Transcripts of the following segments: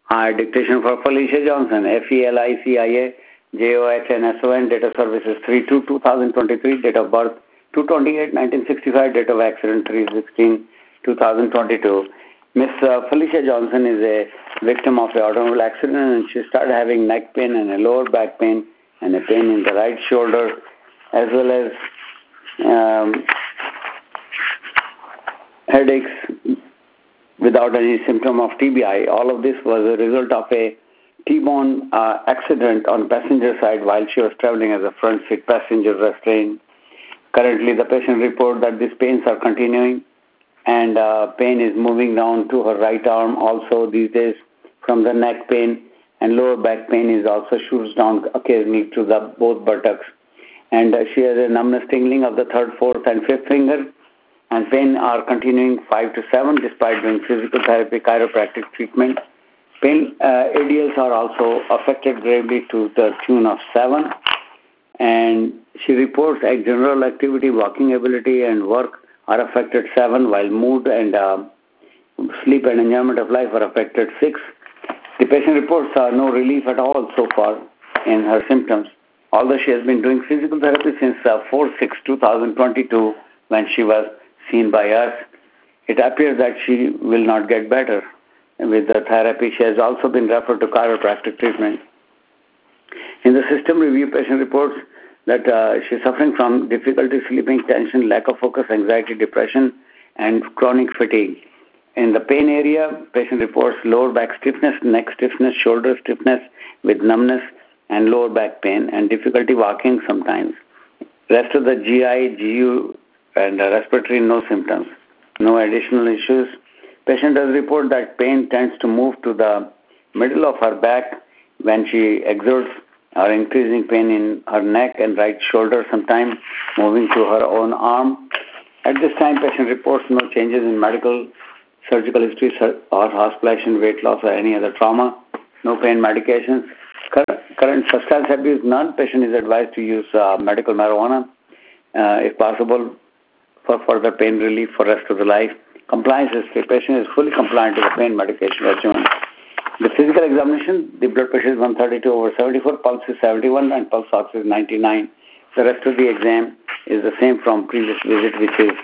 Dictation for Felicia Johnson, Felicia Johnson, date of service is 3/2/2023, date of birth 2/28/1965, date of accident 3/16/2022. Miss Felicia Johnson is a victim of an automobile accident, and she started having neck pain and a lower back pain and a pain in the right shoulder, as well as headaches without any symptom of TBI. All of this was a result of a T-bone accident on passenger side while she was traveling as a front seat passenger restrained. Currently, the patient reports that these pains are continuing, and pain is moving down to her right arm also these days from the neck pain, and lower back pain is also shoots down occasionally to the both buttocks. And she has a numbness tingling of the third, fourth, and fifth finger, and pain are continuing 5 to 7 despite doing physical therapy, chiropractic treatment. Pain ADLs are also affected gravely to the tune of 7, and she reports that general activity, walking ability, and work are affected 7, while mood and sleep and enjoyment of life are affected 6. The patient reports no relief at all so far in her symptoms, although she has been doing physical therapy since 4/6/2022 when she was seen by us. It appears that she will not get better with the therapy. She has also been referred to chiropractic treatment. In the system review, patient reports that she is suffering from difficulty sleeping, tension, lack of focus, anxiety, depression, and chronic fatigue. In the pain area, patient reports lower back stiffness, neck stiffness, shoulder stiffness with numbness and lower back pain, and difficulty walking sometimes. Rest of the GI, GU, and respiratory, no symptoms, no additional issues. Patient does report that pain tends to move to the middle of her back when she exerts, or increasing pain in her neck and right shoulder, sometimes moving to her own arm. At this time, patient reports no changes in medical, surgical history or hospitalization, weight loss, or any other trauma. No pain medications. Current substance abuse, none. Patient is advised to use medical marijuana if possible for further pain relief for rest of the life. Compliance history, patient is fully compliant to the pain medication regimen. The physical examination, the blood pressure is 132/74, pulse is 71, and pulse ox is 99. The rest of the exam is the same from previous visit, which is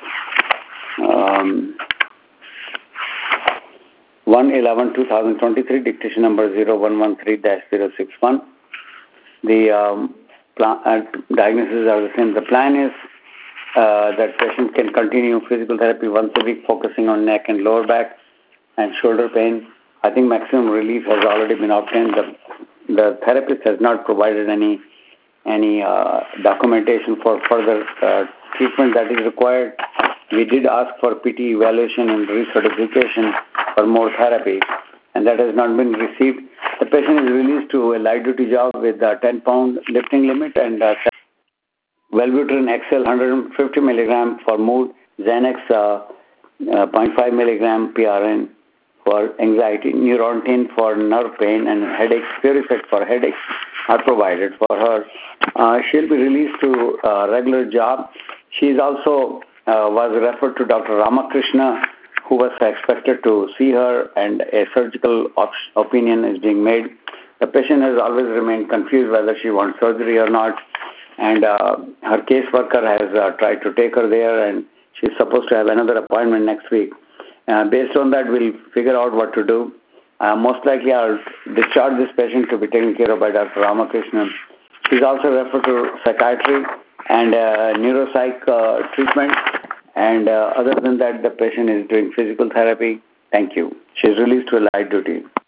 1/11/2023, dictation number 0113-061. The diagnoses are the same. The plan is that patient can continue physical therapy once a week, focusing on neck and lower back and shoulder pain. I think maximum relief has already been obtained. The therapist has not provided any documentation for further treatment that is required. We did ask for PT evaluation and recertification for more therapy, and that has not been received. The patient is released to a light duty job with a 10-pound lifting limit, and Wellbutrin XL 150 milligram for mood, Xanax 0.5 milligram PRN for anxiety, Neurontin for nerve pain and headaches, Purific for headaches are provided for her. She'll be released to a regular job. She is also was referred to Dr. Ramakrishna, who was expected to see her, and a surgical opinion is being made. The patient has always remained confused whether she wants surgery or not, and her caseworker has tried to take her there, and she's supposed to have another appointment next week. Based on that, we'll figure out what to do. Most likely, I'll discharge this patient to be taken care of by Dr. Ramakrishnan. She's also referred to psychiatry and neuropsych treatment, and other than that, the patient is doing physical therapy. Thank you. She's released to a light duty.